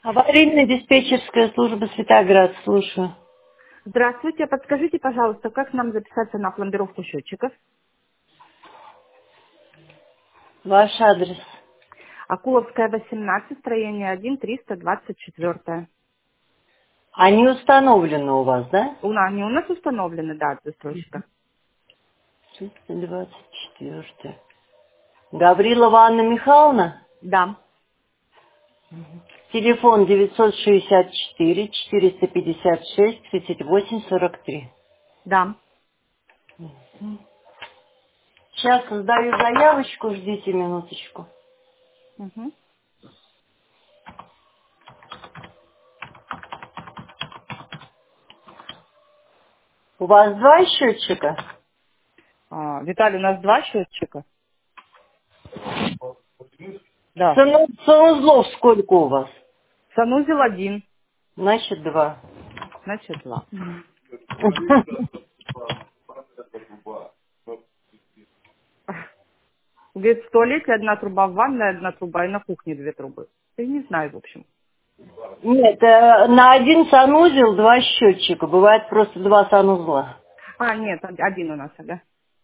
Аварийно-диспетчерская служба Светоград, слушаю. Здравствуйте, подскажите, пожалуйста, как нам записаться на пломбировку счетчиков? Ваш адрес. Акуловская, 18, строение 1, 324. Они установлены у вас, да? Они у нас установлены, да, от застройщика. 324. Гаврилова Анна Михайловна? Да, Телефон 964 456 38 43. да. Сейчас создаю заявочку, ждите минуточку. Мгм. У вас два счетчика? Виталий, у нас два счетчика? Да. Санузлов сколько у вас? Санузел 1, Значит, два. значит 2. Говорит, в туалете одна труба, в ванной одна труба и на кухне две трубы. Я не знаю, в общем. Нет, на один санузел два счетчика. Бывает просто два санузла. Нет, один у нас, ага.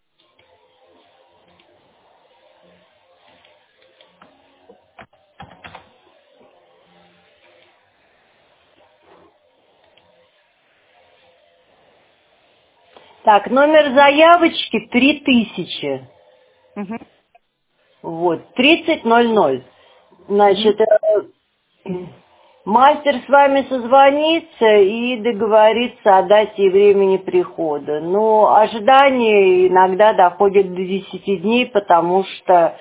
Так, номер заявочки 3000. Угу, Вот, 3000. угу, Значит, мастер с вами созвонится и договорится о дате и времени прихода. Но ожидание иногда доходит до 10 дней, потому что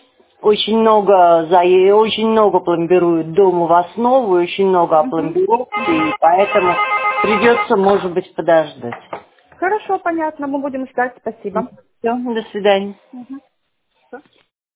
очень много пломбируют дома в основу, и очень много угу, опломбировки, угу. и поэтому придется, может быть, подождать. Хорошо, понятно, мы будем ждать, спасибо. Все, до свидания. Мгм.